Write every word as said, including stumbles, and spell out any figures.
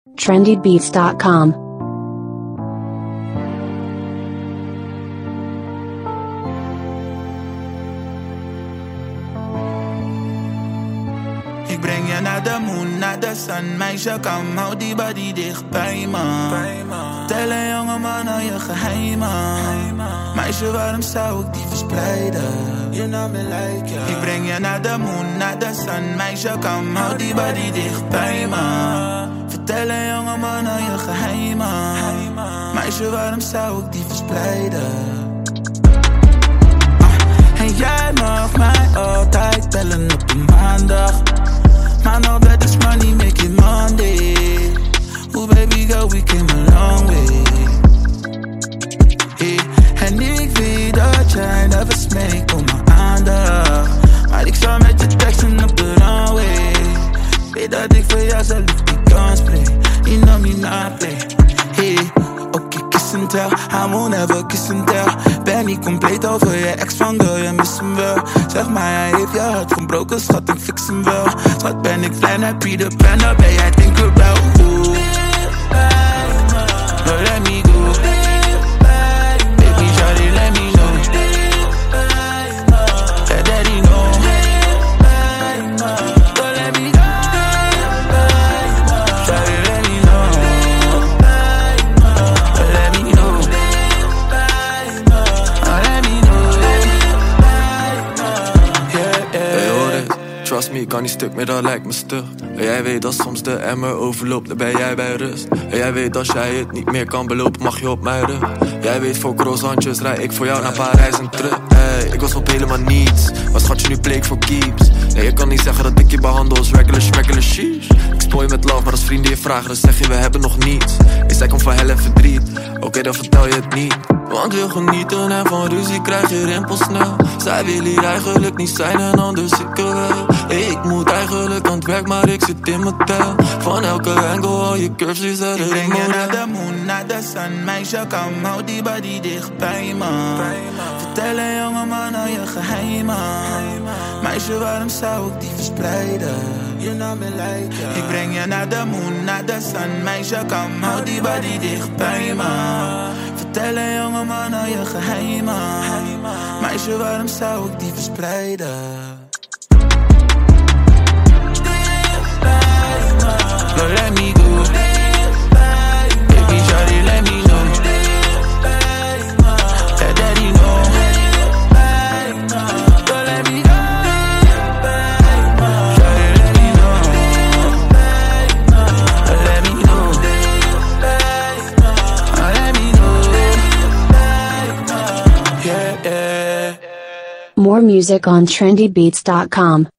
trendy beats dot com. Ik breng je naar de moon, naar de sun. Meisje, kom, hou die body dicht bij me. Tel een jonge man al je geheimen. Meisje, waarom zou ik die verspreiden? Je naam me like, yeah. Ik breng je naar de moon, naar de sun. Meisje, kom, hou die body dicht bij me. Vertel een jonge man al je geheimen. Meisje, waarom zou ik die verspreiden? Uh, en jij mag mij altijd bellen op een maandag. Maar no that is money, make it Monday. Ooh baby girl, we came a long way. Hey, en ik weet dat jij never smeekt om mijn aandacht. Maar ik zou met je teksten op de runway. Weet dat ik voor jou zelf die kans play. You know me not play. Hey, oké, okay, kiss and tell. I won't never kiss and tell. Ben niet compleet over je ex van girl, je mist hem wel. Zeg maar, hij heeft je hart gebroken, schat, ik fix hem wel. Schat, ben ik klein, heb je de pen, dan ben jij Tinkerbell. Oeh, no, let me go. Baby, shawty, let me know. Let daddy know. So let me go. Shawty, let me know. Let me know. Trust me, ik kan niet stuk meer, dat lijkt me stug. En jij weet dat soms de emmer overloopt, dan ben jij bij rust. En jij weet als jij het niet meer kan belopen, mag je op mij rug. Jij weet voor croissantjes, rij ik voor jou naar Parijs en terug. Hey, ik was op helemaal niets, maar schat je nu bleek voor keeps. Nee, je kan niet zeggen dat ik je behandel als regular, regular sheesh. Ik spoor je met love, maar als vrienden je vragen, dan zeg je we hebben nog niets. Ik zei kom van hel en verdriet, oké okay, dan vertel je het niet. Want wil genieten en van ruzie krijg je rimpels snel. Zij wil hier eigenlijk niet zijn en anders ik er wel. Ik moet eigenlijk aan het werk, maar ik zit in mijn tel. Van elke angle al je curves, is er ik breng je naar de moon, naar de sun. Meisje, kom, hou die body dicht bij me. Vertel een jonge man al je geheimen. Meisje, waarom zou ik die verspreiden? Je naam me like, yeah. Ik breng je naar de moon, naar de sun. Meisje, kom, hou die body dicht bij me. Vertel een jonge man al je geheimen. Meisje, waarom zou ik die verspreiden? No, let me go. Baby, shawty, let me know. Let daddy know. So let me go. Shawty, let me know. Let me know. Let me know. Yeah, yeah. More music on trendy beats dot com.